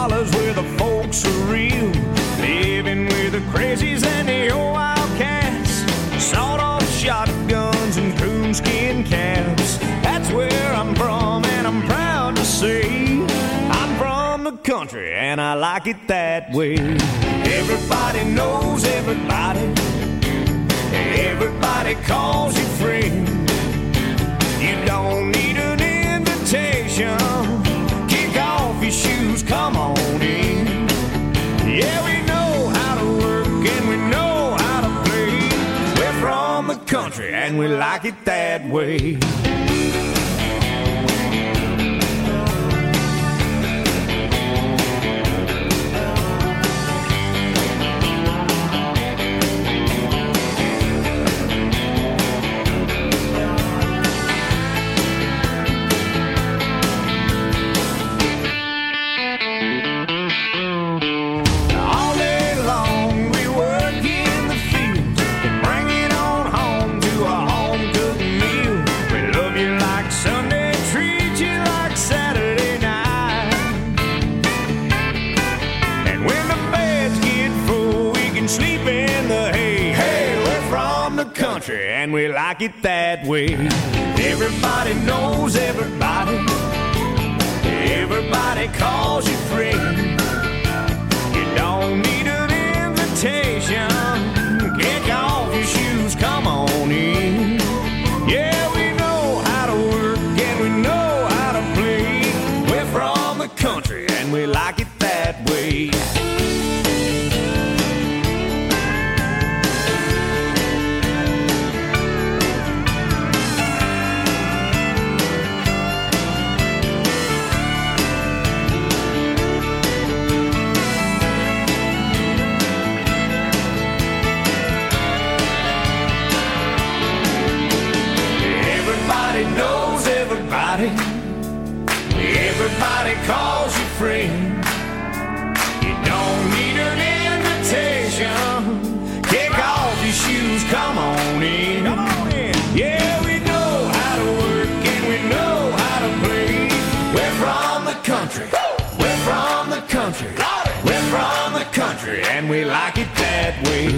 hollers where the folks are real, living with the crazies and the old wildcats, sawed-off shotguns and coonskin caps. That's where I'm from, and I'm proud to say I'm from the country, and I like it that way. Everybody knows everybody. Everybody calls you friend. You don't need an invitation. Kick off your shoes, come on in. Yeah, we know how to work and we know how to play. We're from the country and we like it that way. And we like it that way. Everybody knows everybody. Everybody calls you friend. You don't need an invitation. Kick off your shoes, come on in. Yeah, we know how to work and we know how to play. We're from the country and we like it that way. Everybody calls you friend. You don't need an invitation. Kick off your shoes, come on in. Come on in. Yeah, we know how to work and we know how to play. We're from the country. We're from the country. We're from the country and we like it that way.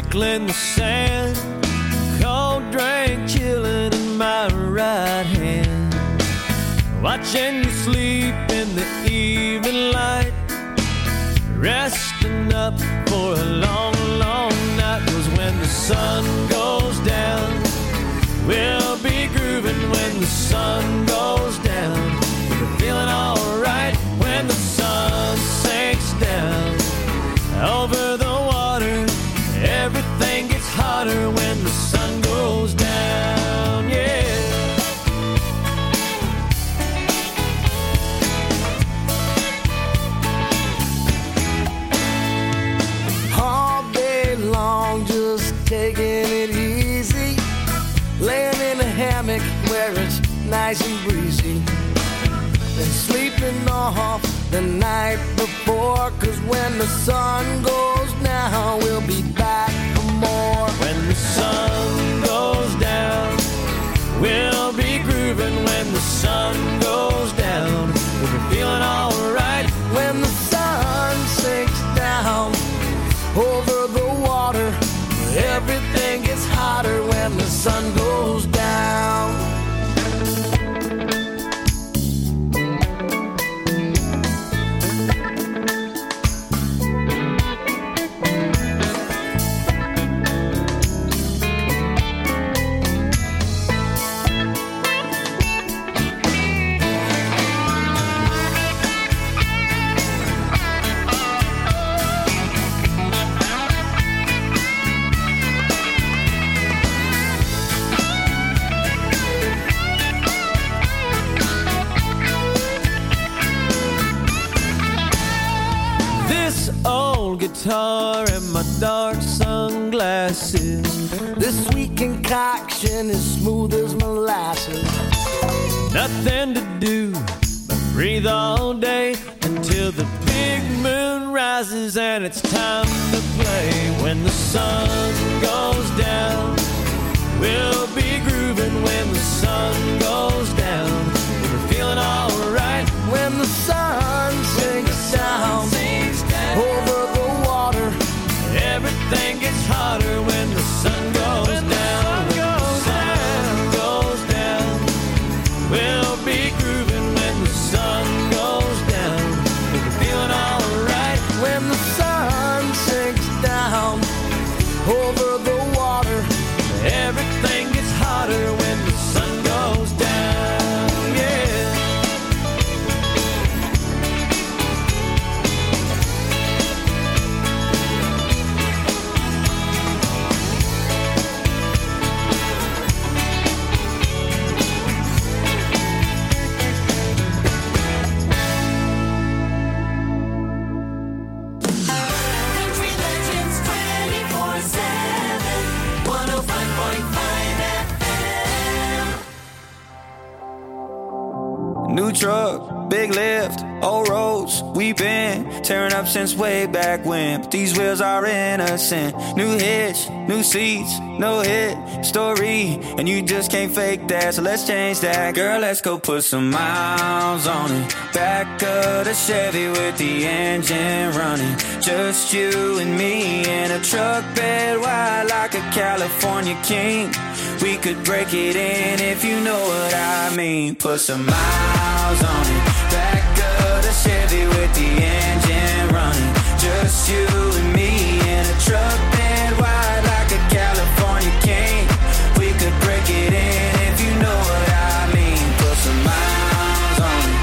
circling the sand, cold drink chilling in my right hand, watching you sleep in the evening light, resting up for a long, long night. 'Cause when the sun goes down, we'll be grooving when the sun goes down. We're feeling alright when the sun sinks down. Over the water, everything gets hotter when the sun goes down, yeah. All day long, just taking it easy, laying in a hammock where it's nice and breezy, and sleeping off the night before. 'Cause when the sun goes down, we'll be back for more. When the sun goes down, we'll be grooving when the sun goes down. We'll be feeling alright when the sun sinks down over the water. Everything gets hotter when the sun goes down. Guitar and my dark sunglasses. This sweet concoction is smooth as molasses. Nothing to do but breathe all day until the big moon rises and it's time to play. When the sun goes down, we'll be grooving when the sun goes down. We're feeling alright when the sun sinks down over the water. Everything gets hotter when the sun goes down. When the sun goes down, we'll be grooving when the sun goes down. We're feeling alright when the sun sinks down over the water. Everything gets hotter when the sun goes down, yeah. New truck, big lift, old roads, we been tearing up since way back when. But these wheels are innocent. New hitch, new seats, no hit story, and you just can't fake that, so let's change that. Girl, let's go put some miles on it. Back of the Chevy with the engine running. Just you and me in a truck bed wide like a California king. We could break it in if you know what I mean. Put some miles on it. Back of the Chevy with the engine running. Just you and me in a truck bed wide like a California king. We could break it in if you know what I mean. Put some miles on it.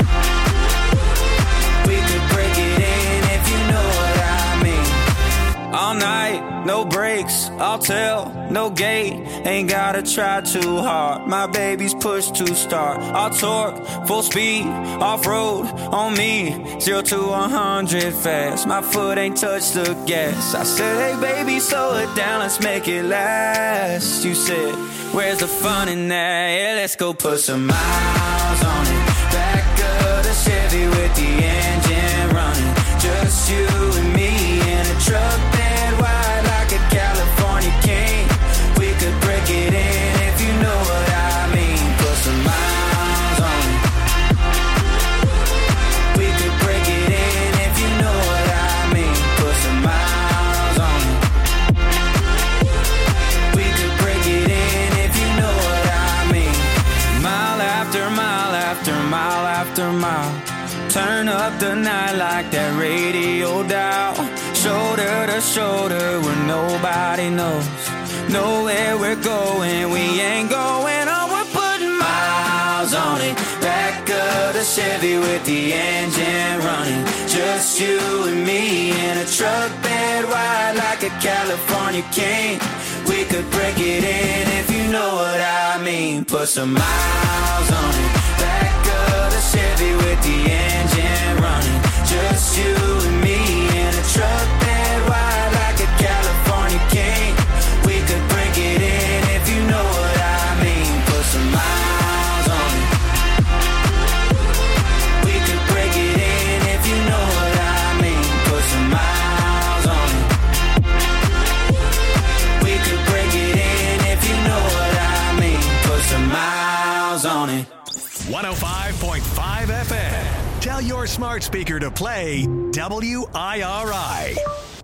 We could break it in if you know what I mean. All night, no brakes, I'll tell, no gate. Ain't gotta try too hard. My baby's push to start. I'll torque, full speed, off-road on me. 0 to 100 fast. My foot ain't touched the gas. I said, hey baby, slow it down, let's make it last. You said, where's the fun in that? Yeah, let's go put some miles on it. Back of the Chevy with the engine running. Just you and me in a truck bed wide like a California king. We could break it in if you know what I mean. Put some miles on it. We could break it in if you know what I mean. Put some miles on it. smile. Turn up the night like that radio dial. Shoulder to shoulder where nobody knows. Know where we're going, we ain't going on. We're putting miles on it. Back of the Chevy with the engine running. Just you and me in a truck bed wide like a California king. We could break it in if you know what I mean. Put some miles on it. Back of the Chevy with the engine running. Just you and me in a truck bed wide like a California king. We could break it in if you know what I mean. Put some miles on it. We could break it in if you know what I mean. Put some miles on it. We could break it in if you know what I mean. Put some miles on it. 105.5 FM. Tell your smart speaker to play WIRI.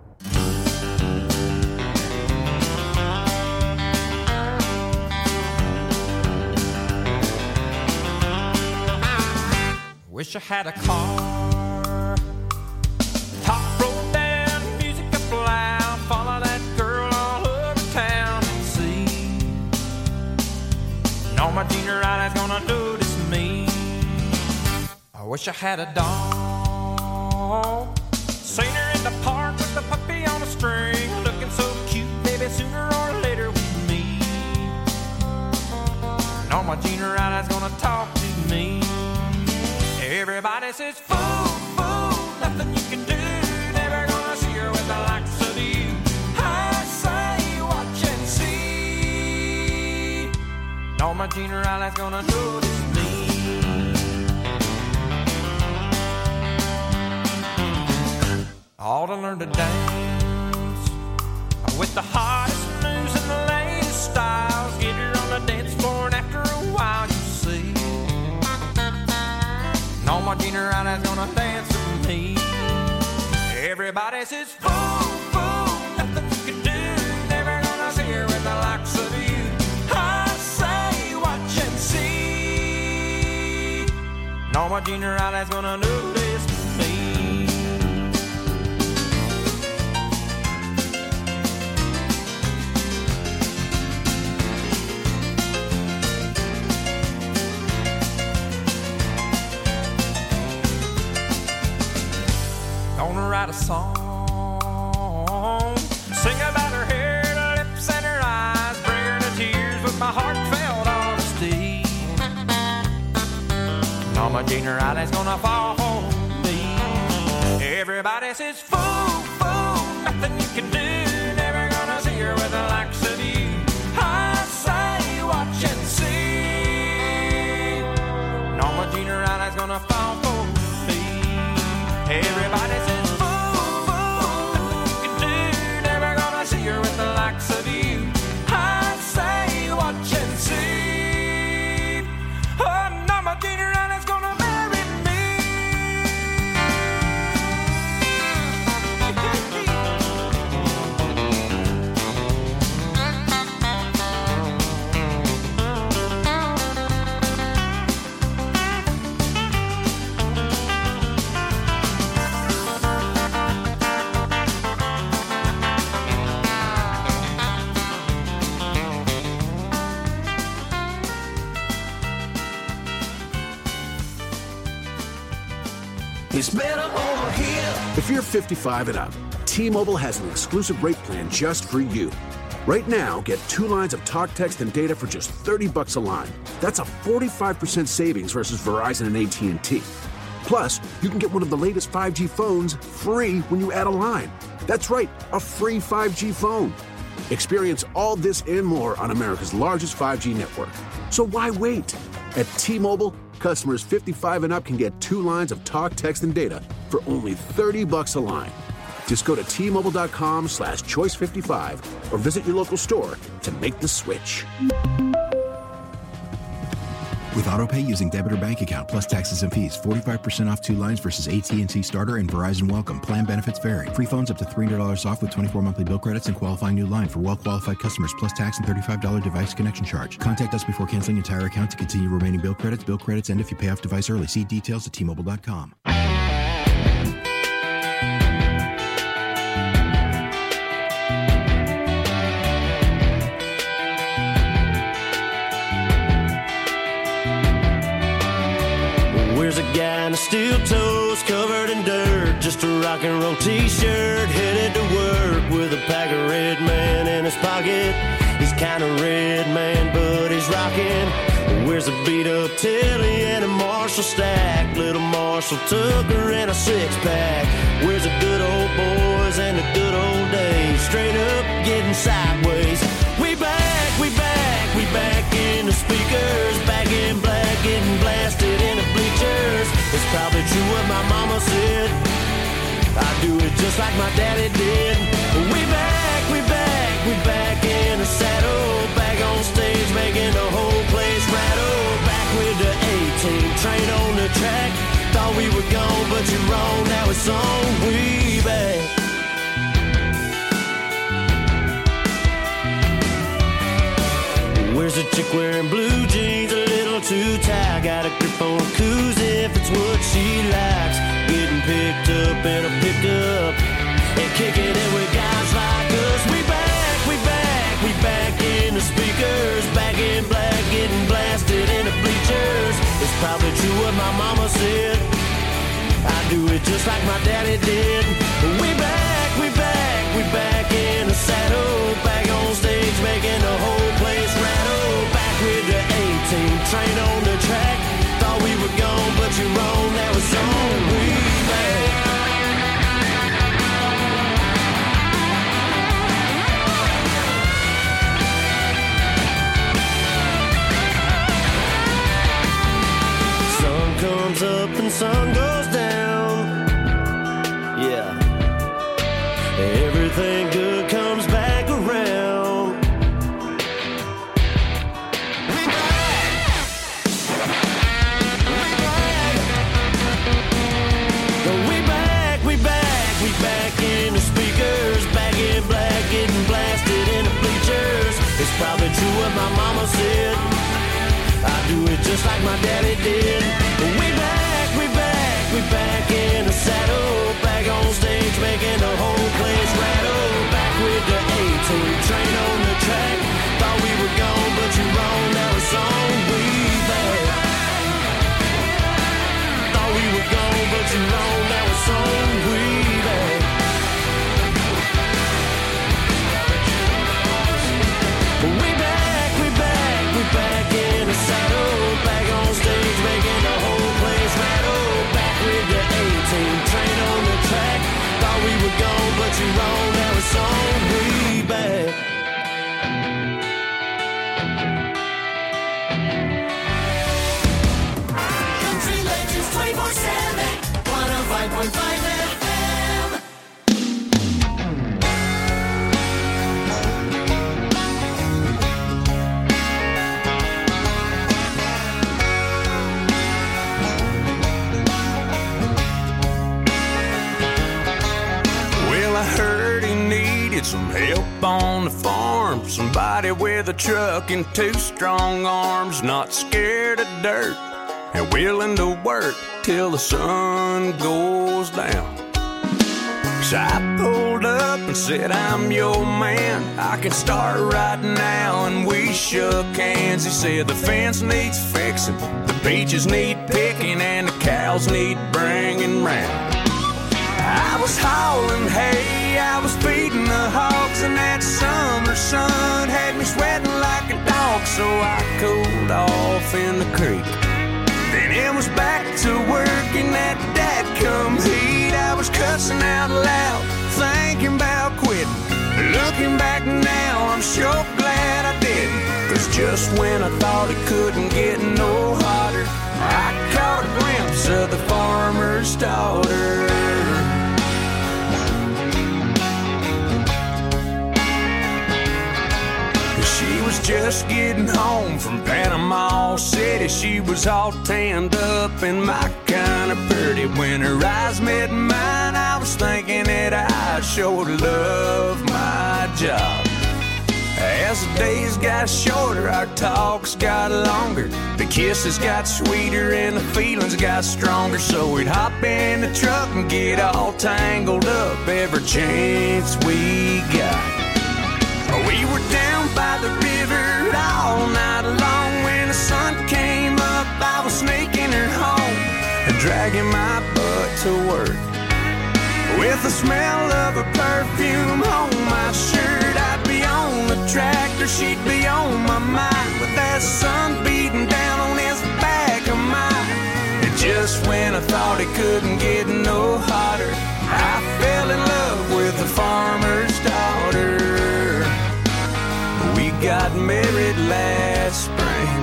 Wish I had a car. Top rolled down, music up loud. Follow that girl all over town and see. And all my junior eyes gonna notice me. I wish I had a dog. Seen her in the park with the puppy on a string. Looking so cute, baby, sooner or later we meet. And all my junior eyes gonna talk to me. Everybody says, fool, fool, nothing you can do. Never gonna see her with the likes of you. I say, watch and see. All my junior eyes gonna notice me. All to learn to dance with the hottest moves and the latest styles. Get her on the dance floor and after a while you see. All my junior eyes gonna dance with me. Everybody says, fool, fool, nothing you can do. Never gonna see her with the likes of you. I say, watch and see. All my junior eyes gonna notice me. Gonna write a song, sing about her hair, her lips, and her eyes, bring her to tears with my heartfelt honesty. And all my junior eyes gonna fall for me. Everybody says, fool, fool, nothing you can do. Never gonna see her with the likes of you. I say, watch and see. And all my junior eyes gonna fall for me. Everybody says, with the likes of you, I say, watch and see. Oh, now my junior is gonna marry me. It's better over here. If you're 55 and up, T-Mobile has an exclusive rate plan just for you. Right now, get 2 lines of talk, text, and data for just $30 a line. That's a 45% savings versus Verizon and AT&T. Plus, you can get one of the latest 5G phones free when you add a line. That's right, a free 5G phone. Experience all this and more on America's largest 5G network. So why wait? At T-Mobile, customers 55 and up can get 2 lines of talk, text, and data for only $30 a line. Just go to T-Mobile.com/choice55 or visit your local store to make the switch. With AutoPay using debit or bank account plus taxes and fees, 45% off 2 lines versus AT&T Starter and Verizon Welcome. Plan benefits vary. Free phones up to $300 off with 24 monthly bill credits and qualifying new line for well-qualified customers plus tax and $35 device connection charge. Contact us before canceling entire account to continue remaining bill credits. Bill credits end if you pay off device early. See details at T-Mobile.com. Where's a guy in a steel toes covered in dirt, just a rock and roll t-shirt, headed to work with a pack of Red Man in his pocket. He's kind of red, man, but he's rocking. Where's a beat up Tilly and a Marshall stack, little Marshall Tucker and a 6-pack. Where's the good old boys and the good old days, straight up getting sideways. We back, we back, we back in the speakers, back in black, getting blasted in the bleachers. It's probably true what my mama said, I do it just like my daddy did. We back, we back, we back in the saddle, back on stage making the whole place rattle. Back with the A-team, train on the track. Thought we were gone, but you're wrong, now it's on. We back. Where's a chick wearing blue jeans, a little too tight? Got a grip on a koozie if it's what she likes. Getting picked up in a pickup and kicking it with guys like us. We back, we back, we back in the speakers, back in black, getting blasted in the bleachers. It's probably true what my mama said, I do it just like my daddy did. We back, we back, we back in the saddle, back on stage making the whole place rattle. Back with the A-team, train on the track. Thought we were gone, but you're wrong, now it's on. We back. Sun comes up and sun goes down. Yeah. Everything good comes back around. We back. We back, we back, we back in the speakers, back in black, getting blasted in the bleachers. It's probably true what my mama said, I do it just like my daddy did. We back, we back, we back in the saddle, back on stage making the whole place rattle. Back with the A-team, train on the track. Thought we were gone, but you're wrong, now it's on. We back. Thought we were gone, but you're wrong, now it's on. We back. We back, we back, we back in the saddle, back on stage making the whole place rattle. Back with the A-team, train on the track. Thought we were gone, but you're wrong, now it's on. We back. Country Legends 24/7, 105.5 FM. Well, I heard he needed some help on the farm. Somebody with a truck and 2 strong arms, not scared of dirt and willing to work till the sun goes down. So I pulled up and said, I'm your man, I can start right now. And we shook hands. He said the fence needs fixing, the peaches need picking, and the cows need bringing round. I was hauling hay, I was feeding the hogs, and that summer sun had me sweating like a dog. So I cooled off in the creek, then it was back to work in that dadgum heat. I was cussing out loud, thinking about quitting. Looking back now, I'm sure glad I didn't, 'cause just when I thought it couldn't get no hotter, I caught a glimpse of the farmer's daughter. She was just getting home from Panama City. She was all tanned up and my kind of pretty. When her eyes met mine, I was thinking that I sure love my job. As the days got shorter, our talks got longer. The kisses got sweeter and the feelings got stronger. So we'd hop in the truck and get all tangled up every chance we got. We were down by the river all night long. When the sun came up, I was sneaking her home and dragging my butt to work. With the smell of her perfume on my shirt, I'd be on the tractor, she'd be on my mind, with that sun beating down on this back of mine. And just when I thought it couldn't get no hotter, I fell in love with the farmer's daughter. We got married last spring.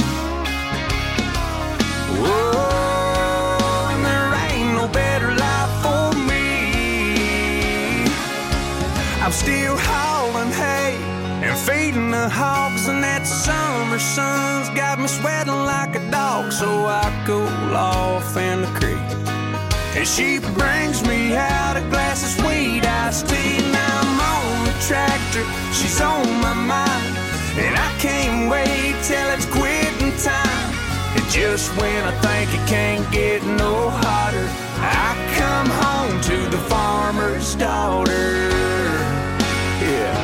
Whoa, and there ain't no better life for me. I'm still hauling hay and feeding the hogs, and that summer sun's got me sweating like a dog. So I cool off in the creek, and she brings me out a glass of sweet iced tea. Now I'm on the tractor, she's on my mind, and I can't wait till it's quitting time. And just when I think it can't get no hotter, I come home to the farmer's daughter. Yeah.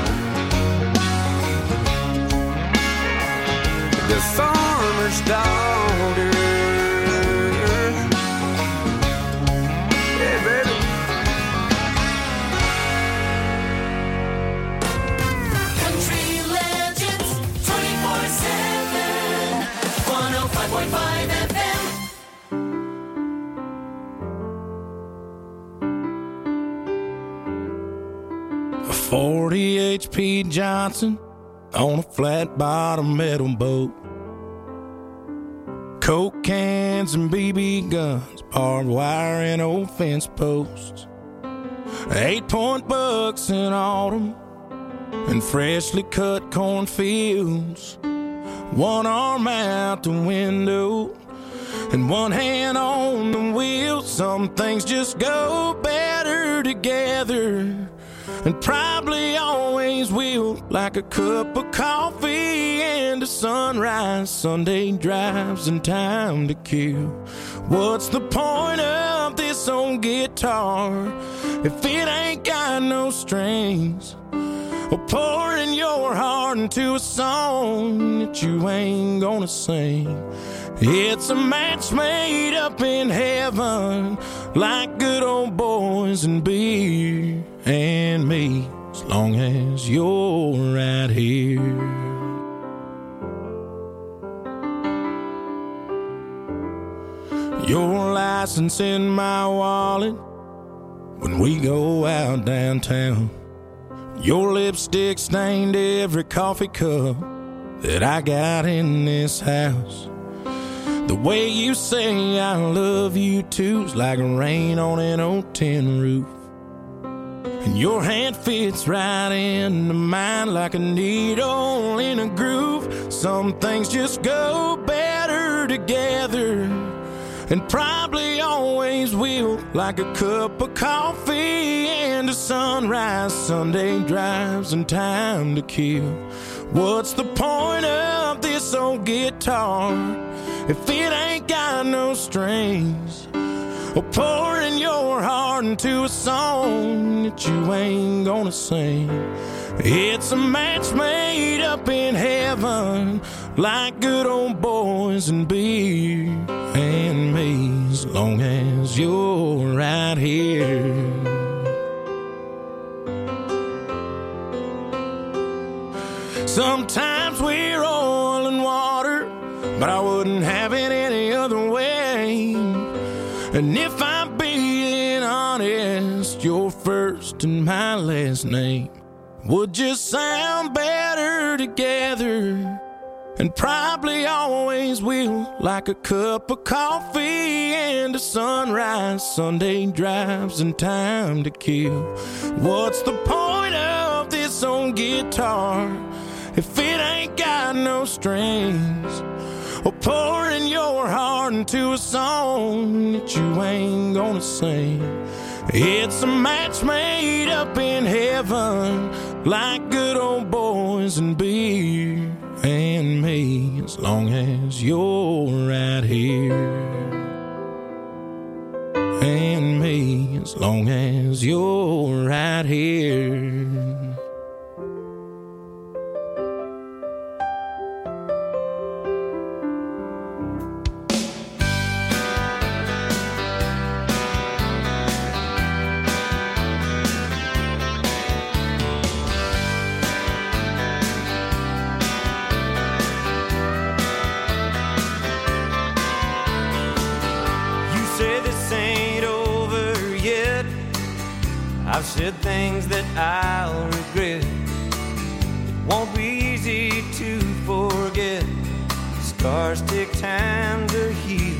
The farmer's daughter. Yeah, baby. Country Legends 24/7 105.5 FM. 40 HP Johnson on a flat bottom metal boat. Coke cans and BB guns, barbed wire and old fence posts. 8-point bucks in autumn and freshly cut cornfields. One arm out the window and one hand on the wheel. Some things just go better together, and probably always will, like a cup of coffee and a sunrise, Sunday drives and time to kill. What's the point of this old guitar if it ain't got no strings? Or pouring your heart into a song that you ain't gonna sing. It's a match made up in heaven, like good old boys and beer and me, as long as you're right here. Your license in my wallet when we go out downtown. Your lipstick stained every coffee cup that I got in this house. The way you say I love you too's like rain on an old tin roof. And your hand fits right into mine like a needle in a groove. Some things just go better together, and probably always will, like a cup of coffee and a sunrise, Sunday drives and time to kill. What's the point of this old guitar if it ain't got no strings? Or pouring your heart into a song that you ain't gonna sing. It's a match made up in heaven, like good old boys and beer and me, as long as you're right here. Sometimes we're oil and water, but I wouldn't have it any other way. And if I'm being honest, your first and my last name would just sound better together, and probably always will, like a cup of coffee and a sunrise, Sunday drives and time to kill. What's the point of this old guitar if it ain't got no strings, or pouring your heart into a song that you ain't gonna sing. It's a match made up in heaven, like good old boys and beer and me, as long as you're right here. And me, as long as you're right here. I've said things that I'll regret. It won't be easy to forget. Scars take time to heal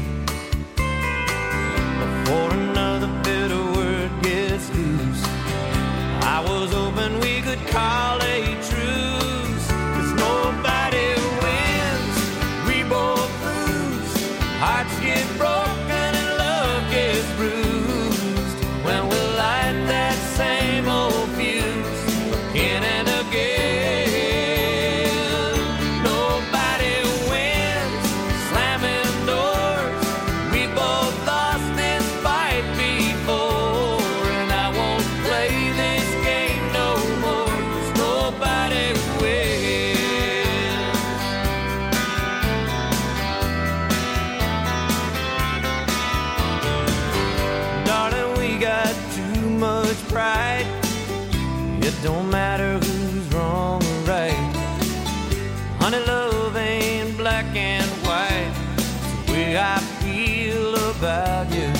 before another bitter word gets loose. I was hoping we could call a truce, 'cause nobody wins, we both lose. Hearts get broken and love gets bruised when we light that same old fuse again and again. Nobody wins, slamming doors. We both lost this fight before, and I won't play this game no more, 'cause nobody wins. Darling, we got too much pride. It don't matter who's wrong or right. Honey, love ain't black and white. It's the way I feel about you.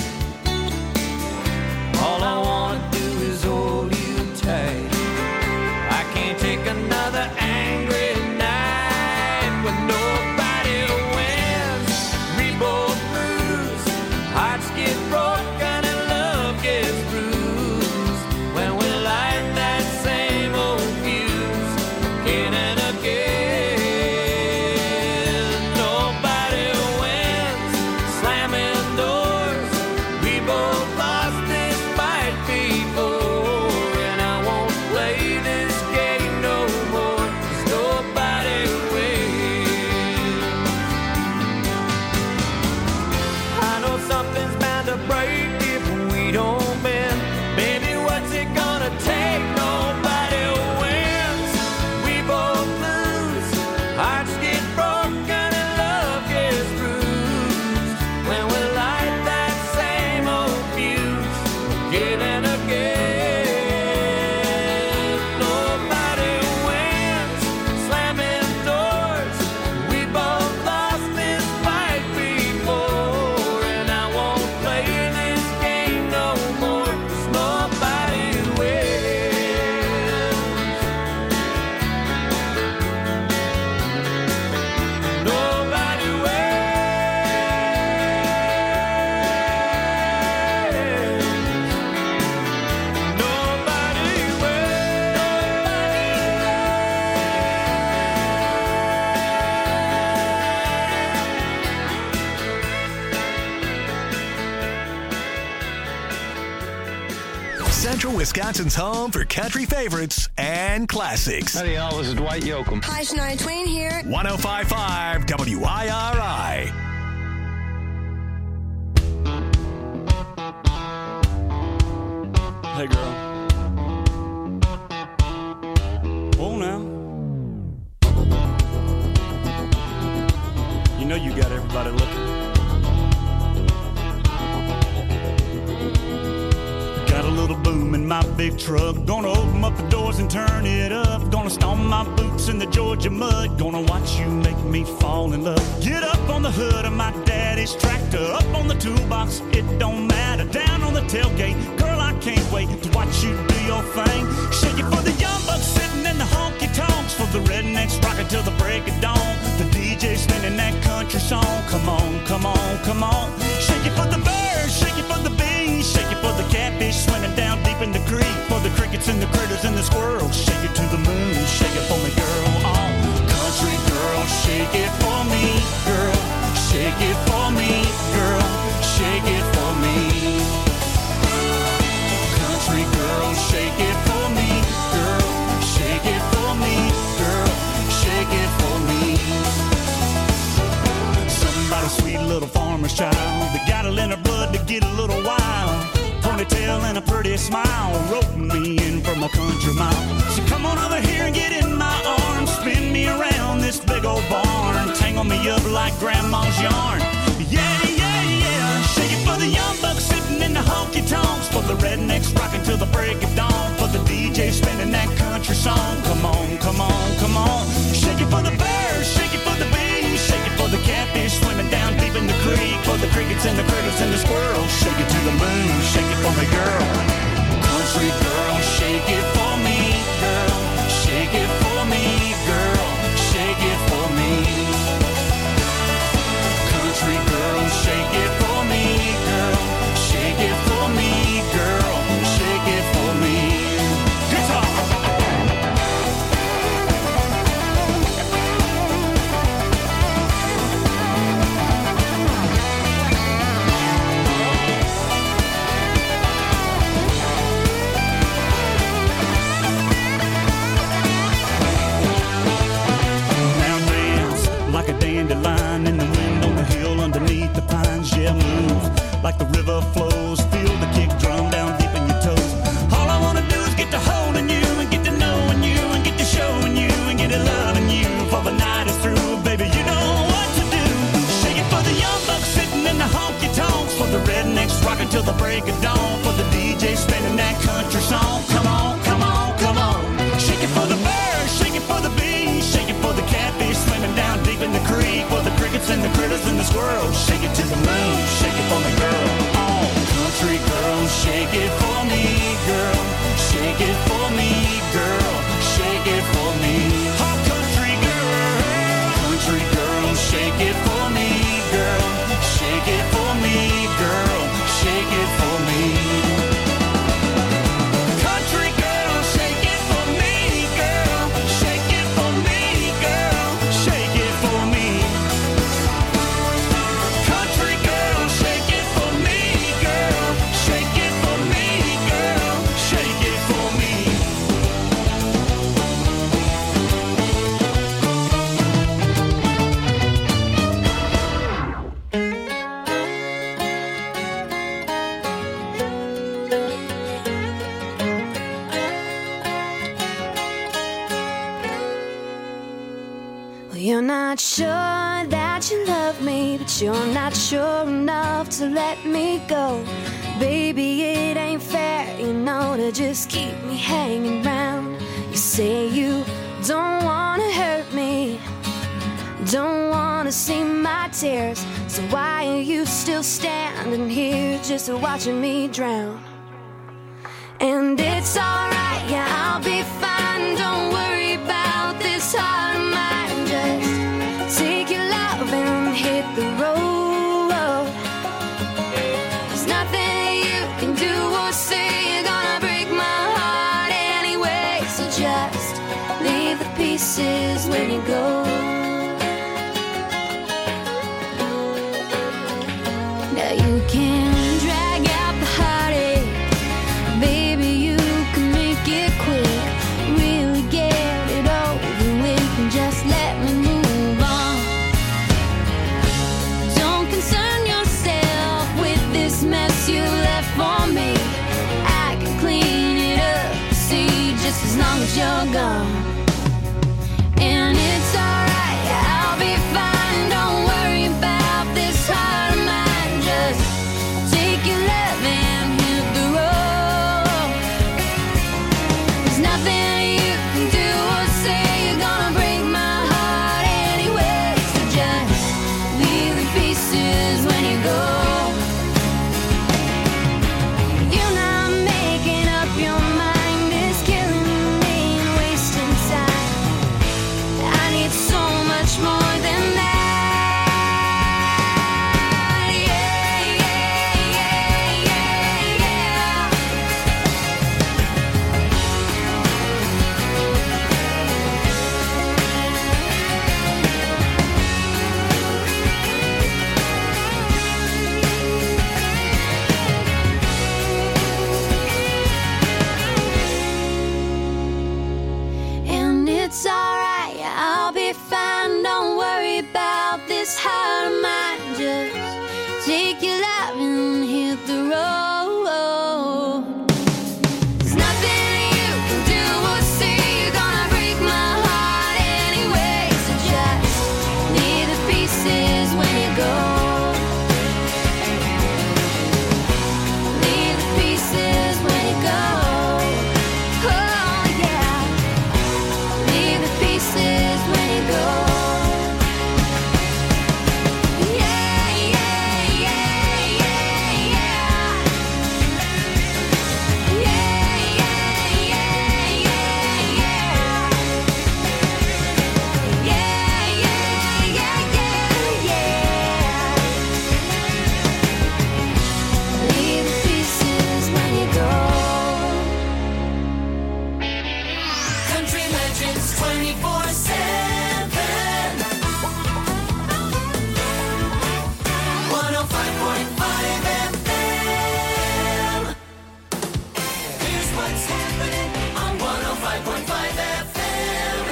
All I wanna do is hold you tight. I can't take another angry night when nobody wins, we both lose. Hearts get broken and love gets bruised when we light that same old fuse again and again. Nobody wins, slamming doors. We both lost this fight before, and I won't play this game no more, 'cause nobody wins. I know something's bound to break if we don't bend. Baby, what's it gonna take? Nobody wins, we both lose. Hearts get broken and love gets bruised when we light that same old fuse again and again. Nobody wins, slamming doors. We both lost this fight before, and I won't play this game no more, 'cause nobody wins. Nobody wins. Nobody Central Wisconsin's home for country favorites and classics. Howdy, y'all. This is Dwight Yoakam. Hi, Shania Twain here. 105.5 WIRI. Hey, girl. Oh, now. You know you got everybody looking. Got a little boom in my big truck. Gonna open up the doors and turn it up. Gonna stomp my boots in the Georgia mud. Gonna watch you make me fall in love. Get up on the hood of my daddy's tractor. Up on the toolbox, it don't matter. Down on the tailgate, girl, I can't wait to watch you do your thing. Shake it for the young bucks sitting in the honky tonks. For the rednecks rocking till the break of dawn. The DJ spinning that country song. Come on, come on, come on. Shake it for the birds, shake it for the bees. Shake it for the catfish swimming down deep in the creek. For the crickets and the critters and the squirrels. Shake it to the moon, shake it for me, girl. Oh. got a sweet little farmer's child that got it in her blood to get a little wild. Ponytail and a pretty smile, roping me in from a country mile. So come on over here and get in my arms, spin me around this big old barn, tangle me up like grandma's yarn. Yeah, yeah, yeah, shake it for the young bucks sitting in the honky tonks, for the rednecks rocking till the break of dawn, for the DJ spinning that country song. Come on, come on, come on. Shake it for the birds, shake it for the bees, shake it for the catfish swimming down deep in the creek, for the crickets and the critters and the squirrels. Shake it to the moon, shake it for me, girl. Country girl, shake it for me, girl. Shake it for me, girl. Shake it for me. Country girl, shake it for me, girl. Shake it for me, girl. Shake it for me. Guitar. Like a dandelion in the wind on the hill underneath the pines. Yeah, move like the river flows. Feel the kick drum down deep in your toes. All I wanna do is get to holding you and get to knowing you and get to showing you and get to loving you before the night is through. Baby, you know what to do. Shake it for the young bucks sitting in the honky tonks, for the rednecks rocking till the break of dawn, for the DJ spinning that country song. Come on, come on, come on. Shake it for the birds, shake it for the bees, shake it for the catfish swimming down deep in the creek, for the crickets and the critters and the squirrels. Shake it to the moon, shake it for me, girl. Oh, country girl, shake it for me, girl. Shake it for me, girl. Shake it for me. Oh, country girl, shake it for me, girl. Shake it for me, girl. Shake it for me. Country girl, shake it for me, girl. Shake it for me, girl. Shake it for me. Country girl, shake it for me, girl. Shake it for me, girl. Shake it for me. Well, you're not sure that you love me, but you're not sure enough to let me go. Baby, it ain't fair, you know, to just keep me hanging round. You say you don't wanna hurt me, don't wanna see my tears, so why are you still standing here just watching me drown? And it's alright, yeah, I'll be fine, don't worry about this heart of mine. Just take your love and hit the road. There's nothing you can do or say, you're gonna break my heart anyway, so just leave the pieces when you go. Now you can drag out the heartache, baby, you can make it quick, really get it over with and just let me move on. Don't concern yourself with this mess you left for me, I can clean it up, see, just as long as you're gone. And it's alright, I'll be fine, don't worry about this heart of mine, just take your love and hit the road. There's nothing you can do or say, you're gonna break my heart anyway, so just leave the pieces when you go. You're not making up your mind, it's killing me and wasting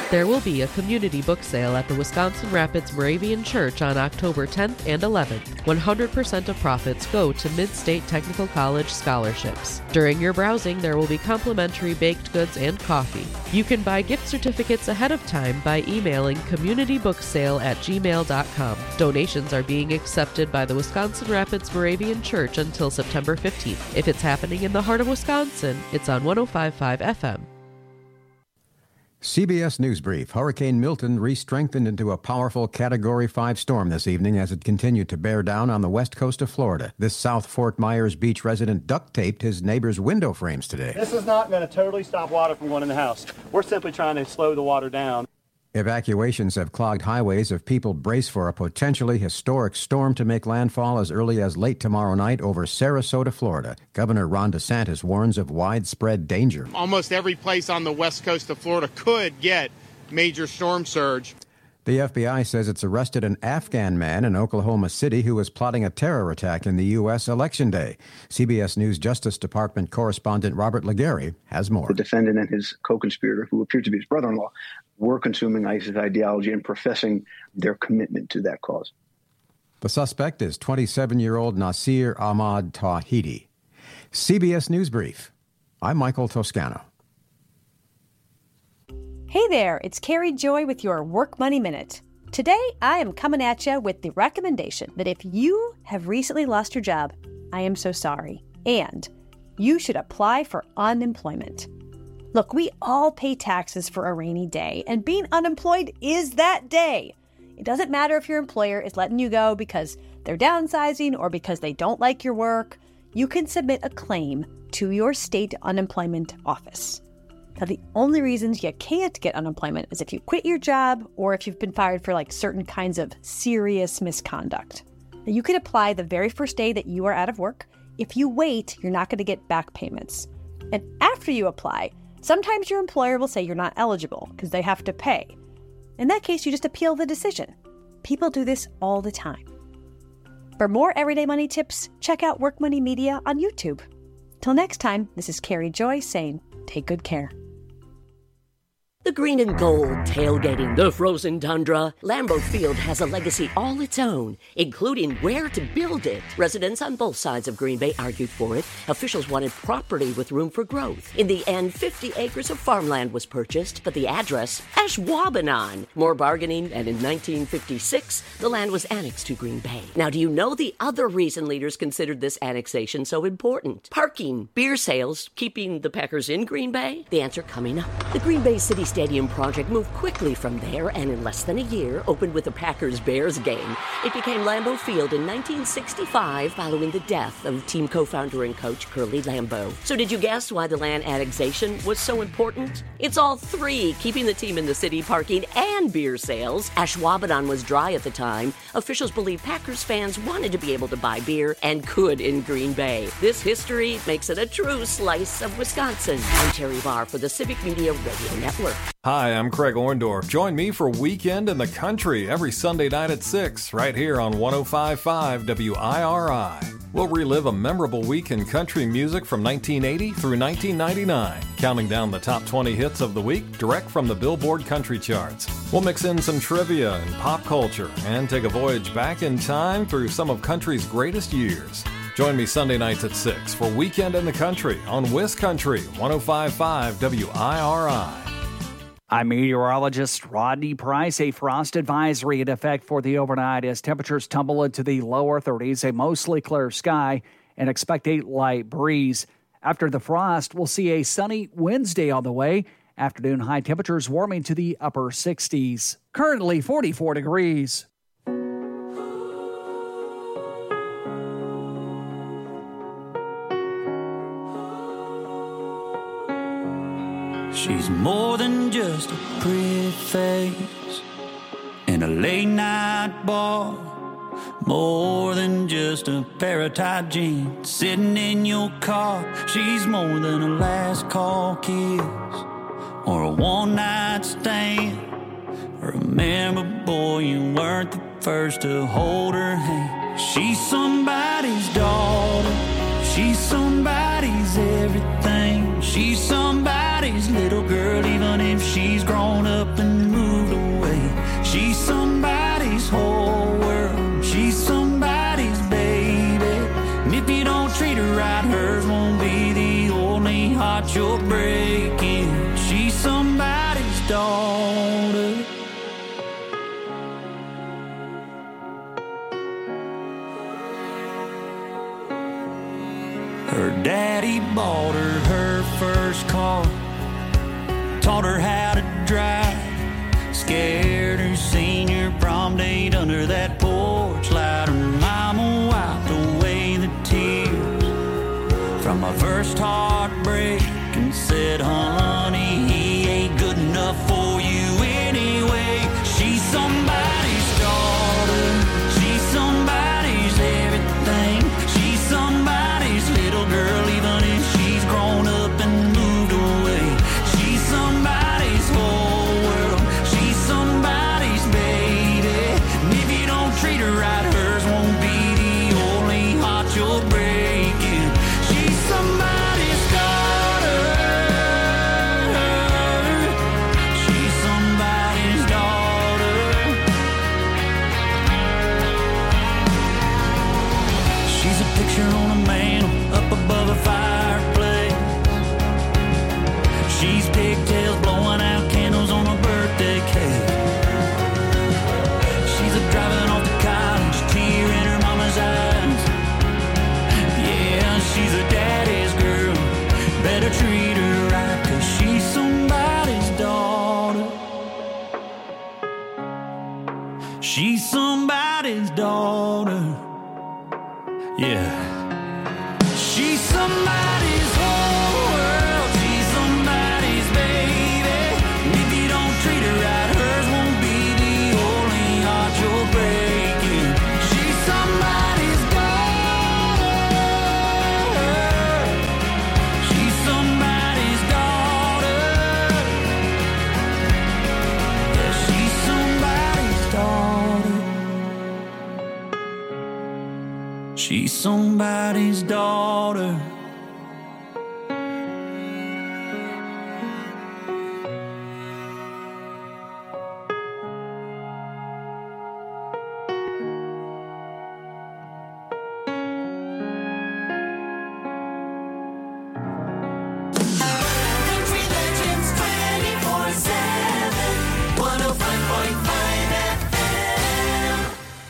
There will be a community book sale at the Wisconsin Rapids Moravian Church on October 10th and 11th. 100% of profits go to Mid-State Technical College scholarships. During your browsing, there will be complimentary baked goods and coffee. You can buy gift certificates ahead of time by emailing communitybooksale@gmail.com. Donations are being accepted by the Wisconsin Rapids Moravian Church until September 15th. If it's happening in the heart of Wisconsin, it's on 105.5 FM. CBS News Brief. Hurricane Milton re-strengthened into a powerful Category 5 storm this evening as it continued to bear down on the west coast of Florida. This South Fort Myers Beach resident duct-taped his neighbor's window frames today. This is not going to totally stop water from going in the house. We're simply trying to slow the water down. Evacuations have clogged highways as people brace for a potentially historic storm to make landfall as early as late tomorrow night over Sarasota, Florida. Governor Ron DeSantis warns of widespread danger. Almost every place on the west coast of Florida could get major storm surge. The FBI says it's arrested an Afghan man in Oklahoma City who was plotting a terror attack in the U.S. Election Day. CBS News Justice Department correspondent Robert Legary has more. The defendant and his co-conspirator, who appeared to be his brother-in-law, were consuming ISIS ideology and professing their commitment to that cause. The suspect is 27-year-old Nasir Ahmad Tawhidi. CBS News Brief. I'm Michael Toscano. Hey there, it's Carrie Joy with your Work Money Minute. Today, I am coming at you with the recommendation that if you have recently lost your job, I am so sorry, and you should apply for unemployment. Look, we all pay taxes for a rainy day, and being unemployed is that day. It doesn't matter if your employer is letting you go because they're downsizing or because they don't like your work. You can submit a claim to your state unemployment office. Now, the only reasons you can't get unemployment is if you quit your job or if you've been fired for certain kinds of serious misconduct. Now, you can apply the very first day that you are out of work. If you wait, you're not going to get back payments. And after you apply, sometimes your employer will say you're not eligible because they have to pay. In that case, you just appeal the decision. People do this all the time. For more everyday money tips, check out Work Money Media on YouTube. Till next time, this is Carrie Joy saying, take good care. The green and gold tailgating the frozen tundra. Lambeau Field has a legacy all its own, including where to build it. Residents on both sides of Green Bay argued for it. Officials wanted property with room for growth. In the end, 50 acres of farmland was purchased, but the address, Ashwaubenon. More bargaining, and in 1956, the land was annexed to Green Bay. Now, do you know the other reason leaders considered this annexation so important? Parking, beer sales, keeping the Packers in Green Bay? The answer coming up. The Green Bay City Stadium project moved quickly from there and in less than a year opened with a Packers-Bears game. It became Lambeau Field in 1965 following the death of team co-founder and coach Curly Lambeau. So did you guess why the land annexation was so important? It's all three, keeping the team in the city, parking, and beer sales. Ashwaubenon was dry at the time. Officials believe Packers fans wanted to be able to buy beer and could in Green Bay. This history makes it a true slice of Wisconsin. I'm Terry Barr for the Civic Media Radio Network. Hi, I'm Craig Orndorff. Join me for Weekend in the Country every Sunday night at 6, right here on 105.5 WIRI. We'll relive a memorable week in country music from 1980 through 1999, counting down the top 20 hits of the week direct from the Billboard Country Charts. We'll mix in some trivia and pop culture and take a voyage back in time through some of country's greatest years. Join me Sunday nights at 6 for Weekend in the Country on WisCountry 105.5 WIRI. I'm meteorologist Rodney Price. A frost advisory in effect for the overnight as temperatures tumble into the lower 30s, a mostly clear sky, and expect a light breeze. After the frost, we'll see a sunny Wednesday on the way. Afternoon high temperatures warming to the upper 60s. Currently 44 degrees. She's more than just a pretty face in a late night bar, more than just a pair of tight jeans sitting in your car. She's more than a last call kiss or a one night stand. Remember, boy, you weren't the first to hold her hand. She's somebody's daughter, she's somebody's everything. She's somebody's little girl, even if she's grown up and right, hers won't be the only heart you're breaking. She's somebody's daughter. Her daddy bought her first car, taught her how to drive, scared her senior prom date under that porch light. Her mama wiped away the tears from my first heartbreak and said, honey, he ain't good enough for you anyway. She's somebody's daughter, she's somebody's everything, she's somebody's little girl, even if she's grown up and moved away. She's somebody's whole world, she's somebody's baby, and if you don't treat her right, hers won't be the only heart you're breaking. She's somebody's daughter, she's somebody's daughter. She's a picture on a mantle up above a fireplace. She's pigtails blowing out candles on a birthday cake. She's a driving off to college, tear in her mama's eyes. Yeah, she's a daddy's girl, better treat her right, 'cause she's somebody's daughter. She's somebody's daughter. Yeah. She's somebody's whole world, she's somebody's baby, and if you don't treat her right, hers won't be the only heart you're breaking. She's somebody's daughter, she's somebody's daughter. Yeah, she's somebody's daughter. She's somebody's daughter. Country Legends 24/7, 105.5 FM.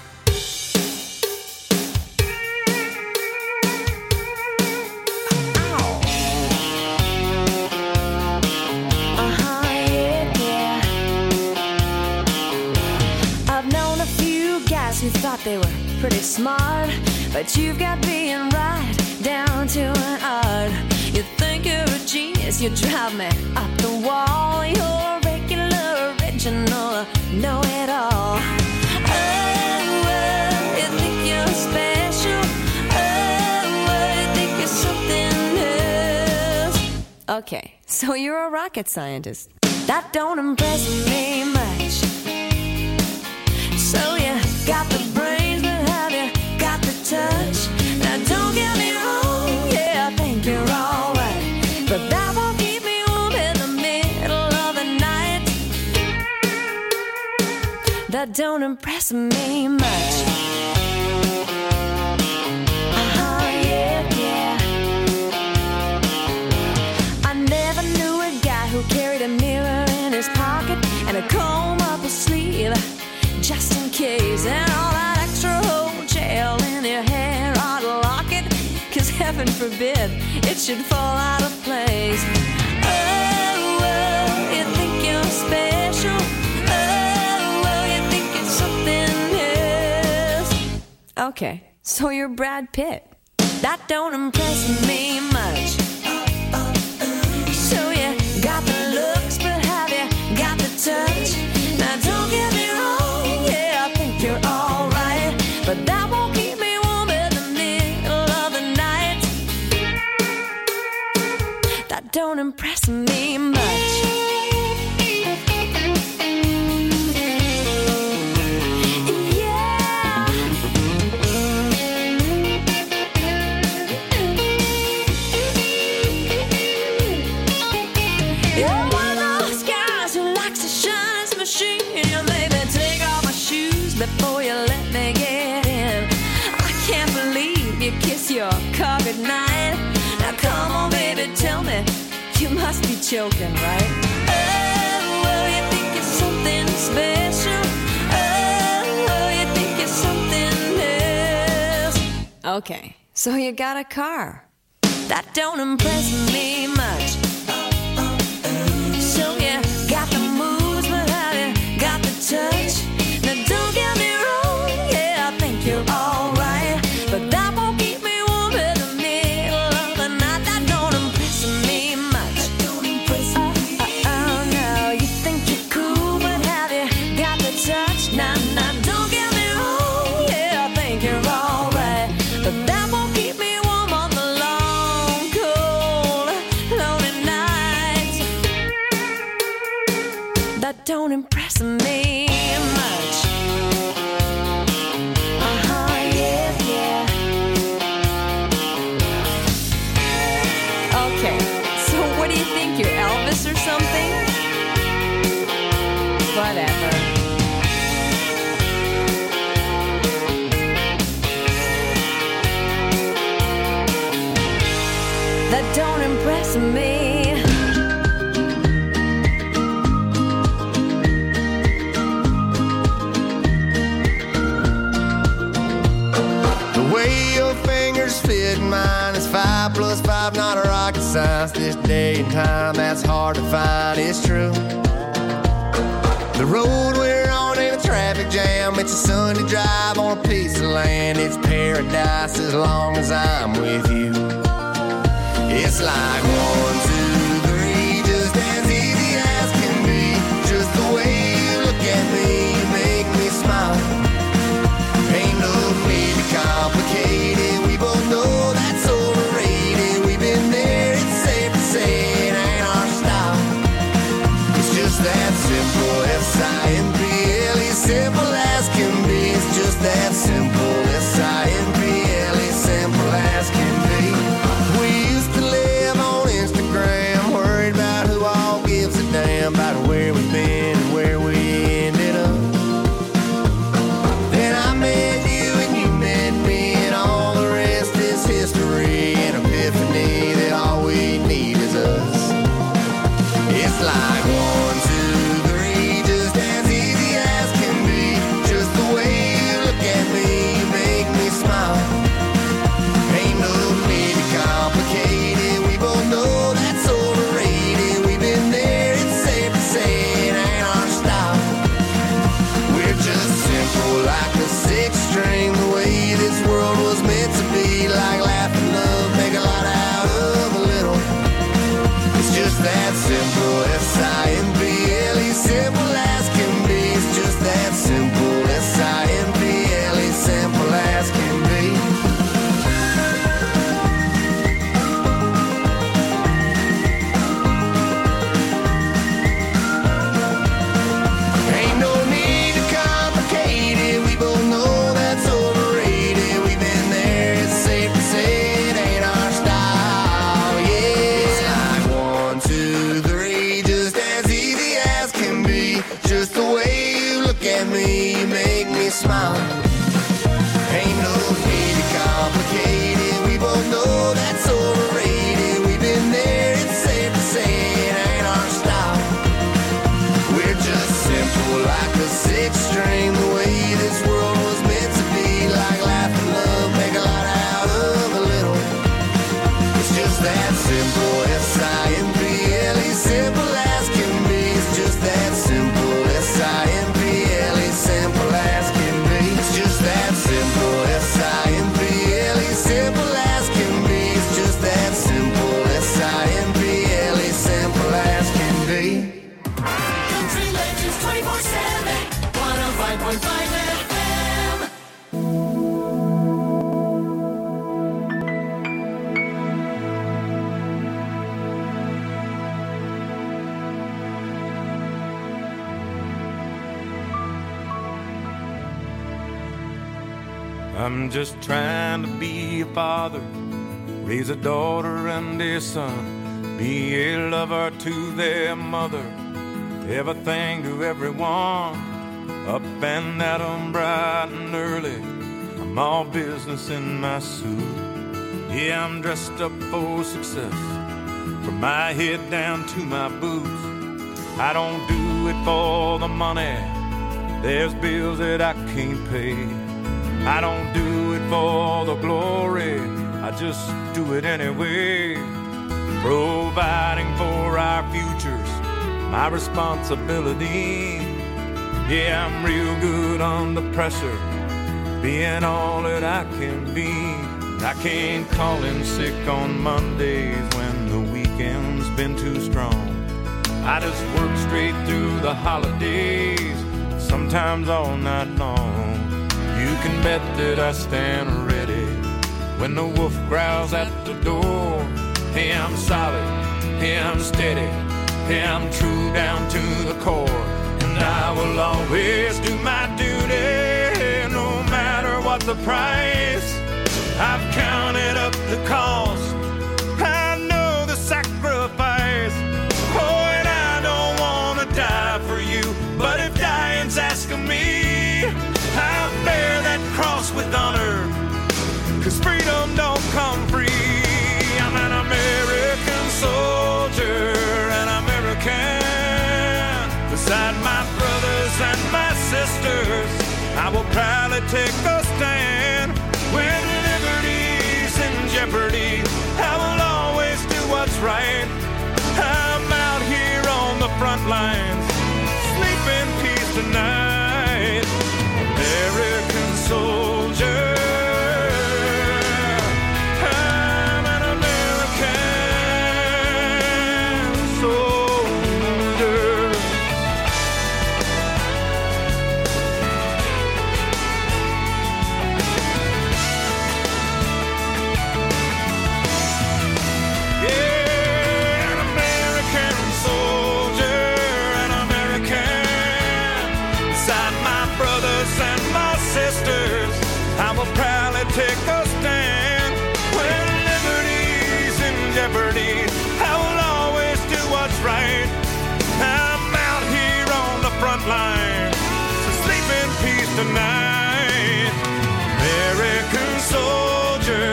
I've known a few guys who thought they were pretty smart, but you've got being right down to an art. You think you're a genius, you drive me up the wall. You're a regular, original, know-it-all. Oh, you think you're special. Oh, you think you're something else. Okay, so you're a rocket scientist. That don't impress me much. So you got the brains, but have you got the touch? Now don't get me wrong, yeah, I think you're alright, but that won't keep me warm in the middle of the night. That don't impress me much. Yeah. I never knew a guy who carried a mirror in his pocket and a comb up his sleeve, just in case, and all that extra whole gel in your hair ought to lock it, 'cause heaven forbid it should fall out of place. Oh, you think you're special. Oh, you think it's something else. Okay, so you're Brad Pitt. That don't impress me much. So you got the looks, but have you got the touch? Now don't get me wrong, yeah, I think you're alright, but that won't keep me warm in the middle of the night. That don't impress me much. You're one of those guys who likes to shine some machine. You made me take off my shoes before you let me get in. I can't believe you kiss your car goodnight. choking, right? Oh, well, you think you're something special. Oh, you think you're something else. Okay, so you got a car. That don't impress me much. So you got the moves, but have you got the touch? Now don't get me wrong, yeah, I think you're alright, but that won't keep me warm in the middle of the night. That don't impress me much. Oh, no, you think you're cool, but have you got the touch? Nah, don't get me wrong, yeah, I think you're alright, but that won't keep me warm on the long, cold, lonely nights. That don't impress me much. Yeah. Okay, so what do you think? You're Elvis or something? Whatever. That don't impress me. The way your fingers fit mine is 5 + 5, not a rocket science. This day and time, that's hard to find, it's true. The road we're on ain't a traffic jam. It's a Sunday drive on a piece of land. It's paradise as long as I'm with you. It's like 1, 2, 3, just as easy as can be. Just the way you look at me, you make me smile. Ain't no need to complicate it. We both know that's overrated. We've been there, it's safe to say it ain't our style. It's just that simple, S-I-M-P-L-E, simple as can be. It's just that simple, S-I-M-P-L-E, simple as can be. We used to live on Instagram, worried about who all gives a damn about where we've been and where we ended up. Then I met you and you met me, and all the rest is history. An epiphany that all we need is us. It's like 1, 2, 3, just as easy as can be. Just the way you look at me, you make me smile. Ain't no need to complicate it. We both know that's overrated. We've been there, it's safe to say it ain't our style. We're just simple like a 6-string, the way this world was meant to be. Like laughing love, make a lot out of a little. It's just that simple, S-I-M-P-L-E, simple as can be. It's just that simple, S-I-M-P-L-E, simple as can be. Ain't no need to complicate it. We both know that's overrated. We've been there, it's safe to say it ain't our style. Yeah, it's like 1, 2, 3, just as easy as can be. Just the way you look at me, you make me smile. Ain't no need to complicate it. We both know that's overrated. We've been there, it's safe to say it ain't our style. We're just simple like a 6-string, the way this world was meant to be. Like laughing love, make a lot out of a little. It's just that simple, S-I-M-P-L-E, simple as can be. It's just that simple, S-I-M-P-L-E, simple as can be. It's just that simple, S-I-M-P-L-E, simple as can be. It's just that simple, S-I-M-P-L-E, simple as can be. Country Legends 24/7, 105.5 FM. I'm just trying to be a father, raise a daughter and a son, be a lover to their mother, everything to everyone, up and at 'em bright and early. I'm all business in my suit. Yeah, I'm dressed up for success, from my head down to my boots. I don't do it for the money, there's bills that I can't pay. I don't do it for the glory, I just do it anyway. Providing for our futures, my responsibility. Yeah, I'm real good under pressure, being all that I can be. I can't call in sick on Mondays when the weekend's been too strong. I just work straight through the holidays, sometimes all night long. You can bet that I stand ready when the wolf growls at the door. Hey, I'm solid, hey, I'm steady, hey, I'm true down to the core. And I will always do my duty, no matter what the price. I've counted up the cost, I know the sacrifice. Oh, and I don't want to die for you, but if dying's asking me, I'll bear that cross with honor, 'cause freedom don't come free. I'm an American soldier, an American. Beside my brothers and my sisters, I will proudly take a stand. When liberty's in jeopardy, I will always do what's right. I'm out here on the front lines, sleep in peace tonight. American soldier, I'm an American soldier. Yeah, an American soldier, an American. Beside my brothers and my sisters, I will proudly take a stand. When liberty's in jeopardy, I will always do what's right. I'm out here on the front line, so sleep in peace tonight. American soldier,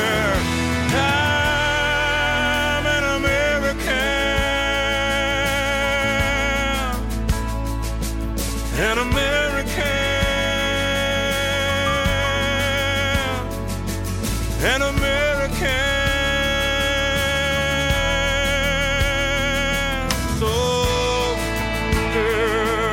I'm an American, an American, an American soldier.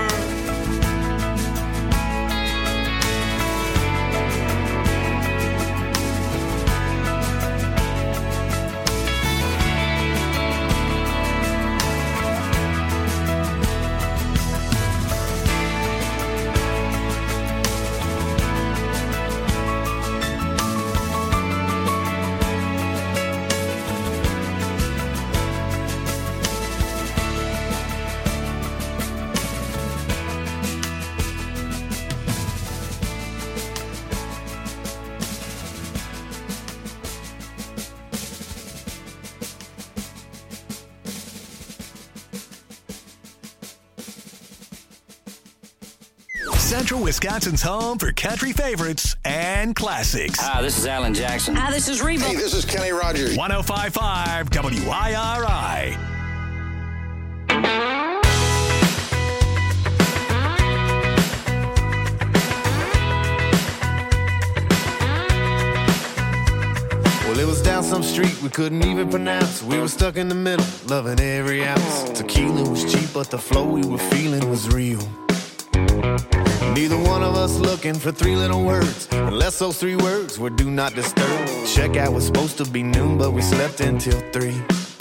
Central Wisconsin's home for country favorites and classics. Hi, this is Alan Jackson. Hi, this is Reba. Hey, this is Kenny Rogers. 105.5 WIRI. Well, it was down some street we couldn't even pronounce. We were stuck in the middle, loving every ounce. Tequila was cheap, but the flow we were feeling was real. Neither one of us looking for three little words, unless those three words were do not disturb. Checkout was supposed to be noon, but we slept until 3.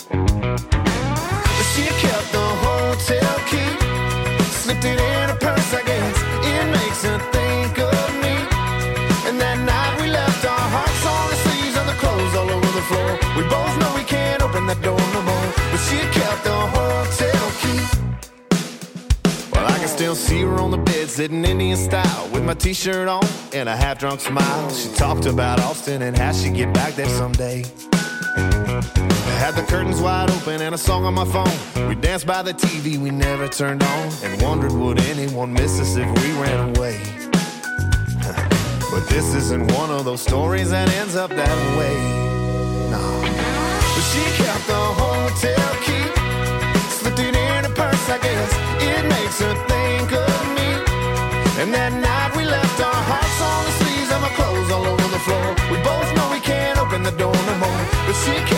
She kept the hotel key, slipped it in her purse, I guess. It makes her think of me. And that night we left our hearts on the sleeves and the clothes all over the floor. We both know we can't open that door no more, but she kept the hotel key. Well, I can still see her on the bed, sitting Indian style, with my t-shirt on and a half-drunk smile. She talked about Austin and how she'd get back there someday. I had the curtains wide open and a song on my phone. We danced by the TV we never turned on, and wondered would anyone miss us if we ran away. But this isn't one of those stories that ends up that way. No. But she kept the hotel key, slipped it in her purse, I guess it makes her think of me. And that night we left our hearts on the sleeves of our clothes all over the floor. We both know we can't open the door no more, but she kept